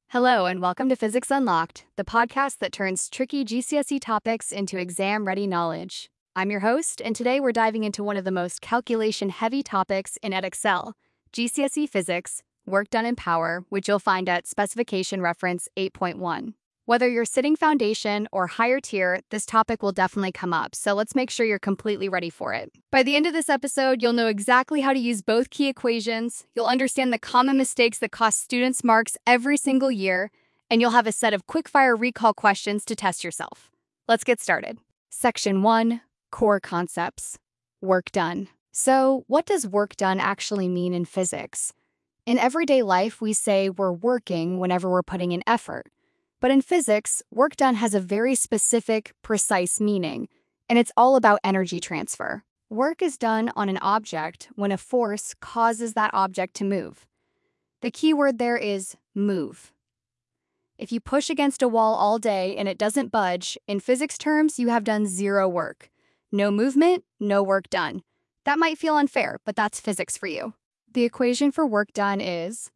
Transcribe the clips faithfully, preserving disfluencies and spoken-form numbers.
Hello, and welcome to Physics Unlocked, the podcast that turns tricky G C S E topics into exam-ready knowledge. I'm your host, and today we're diving into one of the most calculation-heavy topics in Edexcel, G C S E Physics, Work Done in Power, which you'll find at Specification Reference eight point one. Whether you're sitting foundation or higher tier, this topic will definitely come up, so let's make sure you're completely ready for it. By the end of this episode, you'll know exactly how to use both key equations, you'll understand the common mistakes that cost students marks every single year, and you'll have a set of quick-fire recall questions to test yourself. Let's get started. Section one, Core Concepts. Work done. So, what does work done actually mean in physics? In everyday life, we say we're working whenever we're putting in effort. But in physics, work done has a very specific, precise meaning, and it's all about energy transfer. Work is done on an object when a force causes that object to move. The key word there is move. If you push against a wall all day and it doesn't budge, in physics terms, you have done zero work. No movement, no work done. That might feel unfair, but that's physics for you. The equation for work done is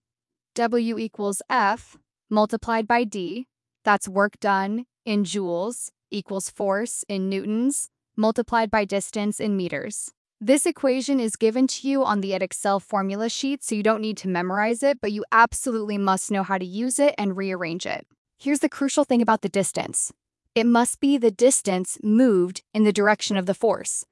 W equals F multiplied by D. That's work done in joules equals force in newtons multiplied by distance in meters. This equation is given to you on the Edexcel formula sheet, so you don't need to memorize it, but you absolutely must know how to use it and rearrange it. Here's the crucial thing about the distance. It must be the distance moved in the direction of the force.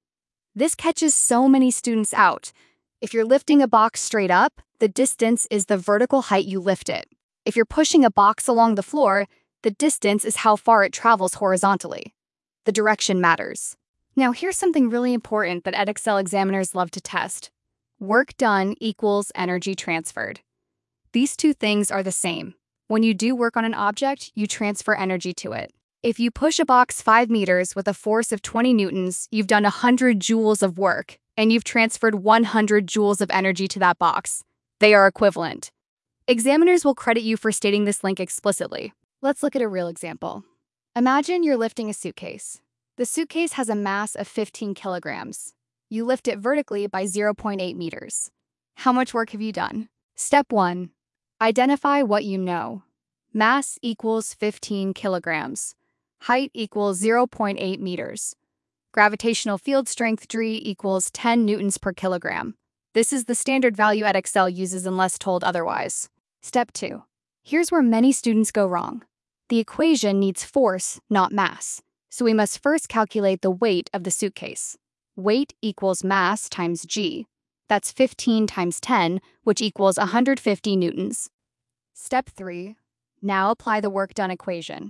This catches so many students out. If you're lifting a box straight up, the distance is the vertical height you lift it. If you're pushing a box along the floor, the distance is how far it travels horizontally. The direction matters. Now, here's something really important that Edexcel examiners love to test. Work done equals energy transferred. These two things are the same. When you do work on an object, you transfer energy to it. If you push a box five meters with a force of twenty newtons, you've done one hundred joules of work, and you've transferred one hundred joules of energy to that box. They are equivalent. Examiners will credit you for stating this link explicitly. Let's look at a real example. Imagine you're lifting a suitcase. The suitcase has a mass of fifteen kilograms. You lift it vertically by zero point eight meters. How much work have you done? Step one. Identify what you know. Mass equals fifteen kilograms. Height equals zero point eight meters. Gravitational field strength G equals ten newtons per kilogram. This is the standard value Edexcel uses unless told otherwise. Step two. Here's where many students go wrong. The equation needs force, not mass. So we must first calculate the weight of the suitcase. Weight equals mass times G. That's fifteen times ten, which equals one hundred fifty newtons. Step three. Now apply the work done equation.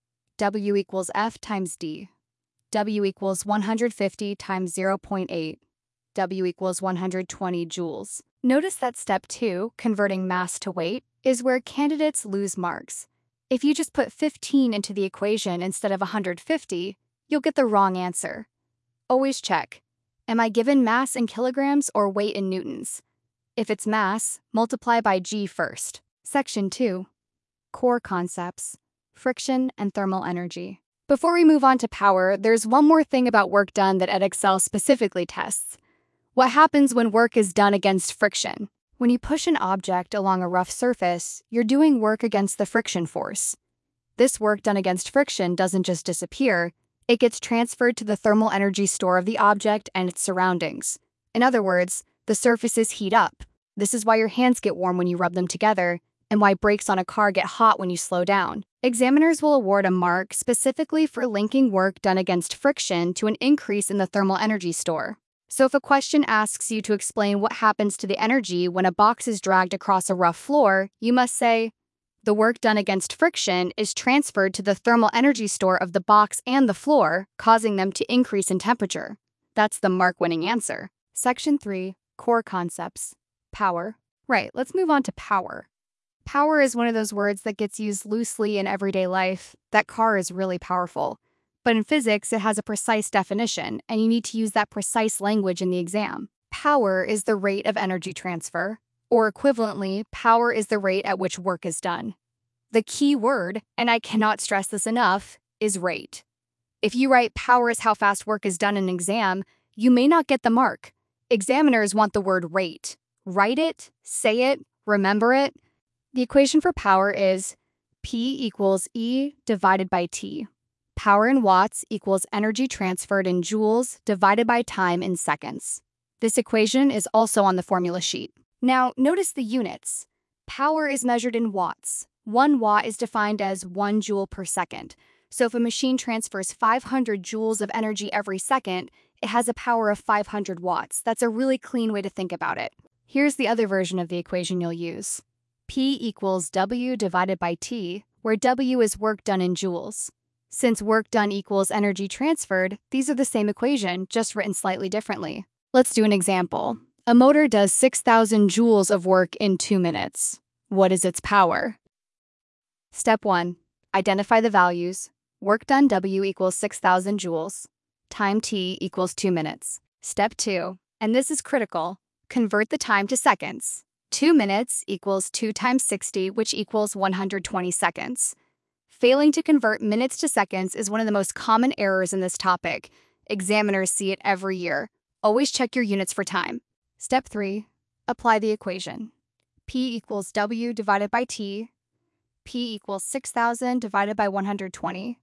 W equals F times D. W equals one hundred fifty times zero point eight. W equals one hundred twenty joules. Notice that step two, converting mass to weight, is where candidates lose marks. If you just put fifteen into the equation instead of one hundred fifty, you'll get the wrong answer. Always check. Am I given mass in kilograms or weight in newtons? If it's mass, multiply by G first. Section two. Core Concepts. Friction and thermal energy. Before we move on to power, there's one more thing about work done that Edexcel specifically tests. What happens when work is done against friction? When you push an object along a rough surface, you're doing work against the friction force. This work done against friction doesn't just disappear, it gets transferred to the thermal energy store of the object and its surroundings. In other words, the surfaces heat up. This is why your hands get warm when you rub them together, and why brakes on a car get hot when you slow down. Examiners will award a mark specifically for linking work done against friction to an increase in the thermal energy store. So if a question asks you to explain what happens to the energy when a box is dragged across a rough floor, you must say, the work done against friction is transferred to the thermal energy store of the box and the floor, causing them to increase in temperature. That's the mark-winning answer. Section three, Core Concepts. Power. Right, let's move on to power. Power is one of those words that gets used loosely in everyday life. That car is really powerful. But in physics, it has a precise definition, and you need to use that precise language in the exam. Power is the rate of energy transfer, or equivalently, power is the rate at which work is done. The key word, and I cannot stress this enough, is rate. If you write power is how fast work is done in an exam, you may not get the mark. Examiners want the word rate. Write it, say it, remember it. The equation for power is P equals E divided by T. Power in watts equals energy transferred in joules divided by time in seconds. This equation is also on the formula sheet. Now, notice the units. Power is measured in watts. One watt is defined as one joule per second. So if a machine transfers five hundred joules of energy every second, it has a power of five hundred watts. That's a really clean way to think about it. Here's the other version of the equation you'll use. P equals W divided by T, where W is work done in joules. Since work done equals energy transferred, these are the same equation, just written slightly differently. Let's do an example. A motor does six thousand joules of work in two minutes. What is its power? Step one. Identify the values. Work done W equals six thousand joules. Time T equals two minutes. Step two. And this is critical. Convert the time to seconds. two minutes equals two times sixty, which equals one hundred twenty seconds. Failing to convert minutes to seconds is one of the most common errors in this topic. Examiners see it every year. Always check your units for time. Step three. Apply the equation. P equals W divided by T. P equals six thousand divided by one hundred twenty.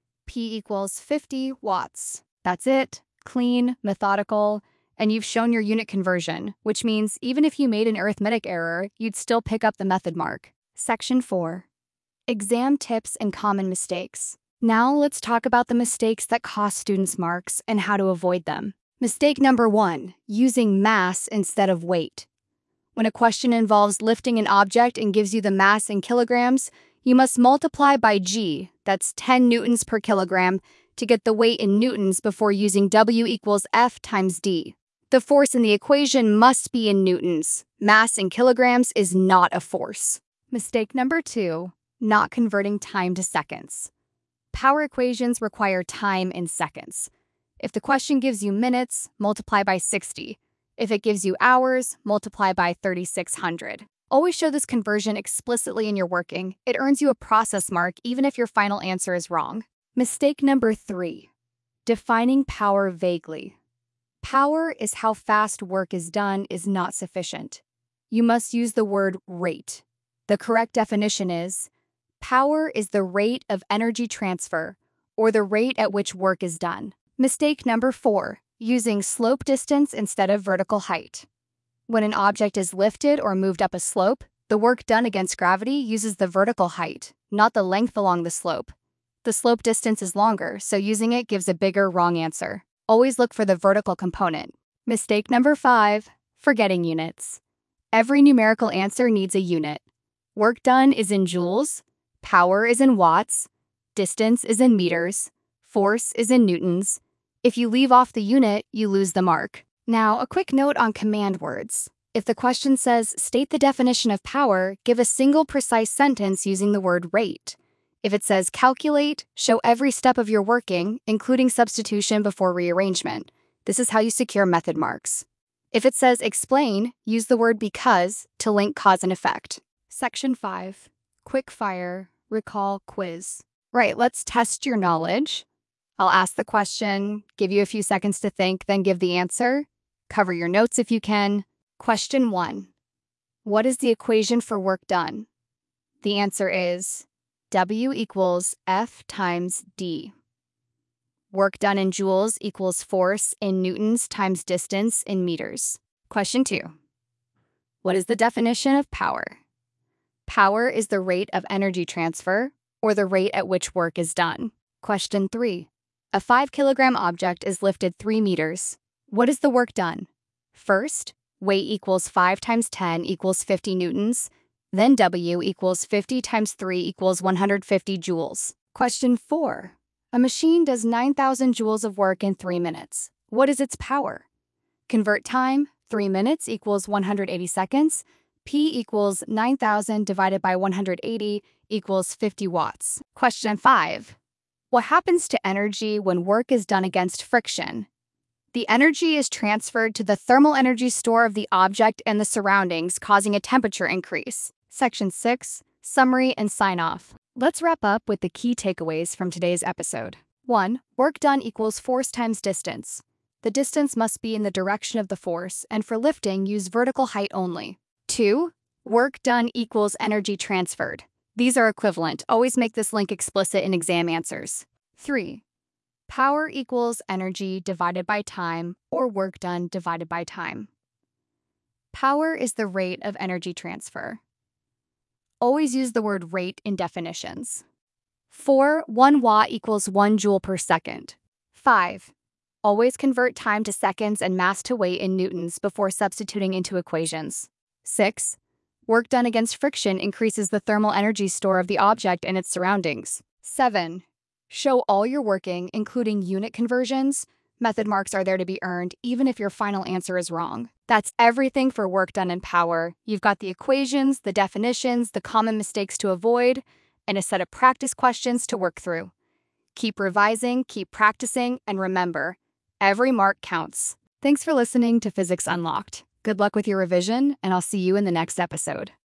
P equals fifty watts. That's it. Clean, methodical, and you've shown your unit conversion, which means even if you made an arithmetic error, you'd still pick up the method mark. Section four. Exam tips and common mistakes. Now let's talk about the mistakes that cost students marks and how to avoid them. Mistake number one, using mass instead of weight. When a question involves lifting an object and gives you the mass in kilograms, you must multiply by G, that's ten newtons per kilogram, to get the weight in newtons before using W equals F times D. The force in the equation must be in newtons. Mass in kilograms is not a force. Mistake number two, not converting time to seconds. Power equations require time in seconds. If the question gives you minutes, multiply by sixty. If it gives you hours, multiply by thirty-six hundred. Always show this conversion explicitly in your working. It earns you a process mark even if your final answer is wrong. Mistake number three, defining power vaguely. Power is how fast work is done is not sufficient. You must use the word rate. The correct definition is, power is the rate of energy transfer, or the rate at which work is done. Mistake number four, using slope distance instead of vertical height. When an object is lifted or moved up a slope, the work done against gravity uses the vertical height, not the length along the slope. The slope distance is longer, so using it gives a bigger wrong answer. Always look for the vertical component. Mistake number five, forgetting units. Every numerical answer needs a unit. Work done is in joules, power is in watts, distance is in meters, force is in newtons. If you leave off the unit, you lose the mark. Now, a quick note on command words. If the question says, state the definition of power, give a single precise sentence using the word rate. If it says calculate, show every step of your working, including substitution before rearrangement. This is how you secure method marks. If it says explain, use the word because to link cause and effect. Section five, quick fire, recall, quiz. Right, let's test your knowledge. I'll ask the question, give you a few seconds to think, then give the answer. Cover your notes if you can. Question one. What is the equation for work done? The answer is W equals F times D. Work done in joules equals force in newtons times distance in meters. Question two. What is the definition of power? Power is the rate of energy transfer, or the rate at which work is done. Question three. A five kilogram object is lifted three meters. What is the work done? First, weight equals five times ten equals fifty newtons. Then W equals fifty times three equals one hundred fifty joules. Question four. A machine does nine thousand joules of work in three minutes. What is its power? Convert time, three minutes equals one hundred eighty seconds. P equals nine thousand divided by one hundred eighty equals fifty watts. Question five. What happens to energy when work is done against friction? The energy is transferred to the thermal energy store of the object and the surroundings, causing a temperature increase. Section six, summary and sign off. Let's wrap up with the key takeaways from today's episode. one. Work done equals force times distance. The distance must be in the direction of the force, and for lifting, use vertical height only. two. Work done equals energy transferred. These are equivalent. Always make this link explicit in exam answers. three. Power equals energy divided by time, or work done divided by time. Power is the rate of energy transfer. Always use the word rate in definitions. four. one watt equals one joule per second. five. Always convert time to seconds and mass to weight in newtons before substituting into equations. six. Work done against friction increases the thermal energy store of the object and its surroundings. seven. Show all your working, including unit conversions. Method marks are there to be earned, even if your final answer is wrong. That's everything for work done in power. You've got the equations, the definitions, the common mistakes to avoid, and a set of practice questions to work through. Keep revising, keep practicing, and remember, every mark counts. Thanks for listening to Physics Unlocked. Good luck with your revision, and I'll see you in the next episode.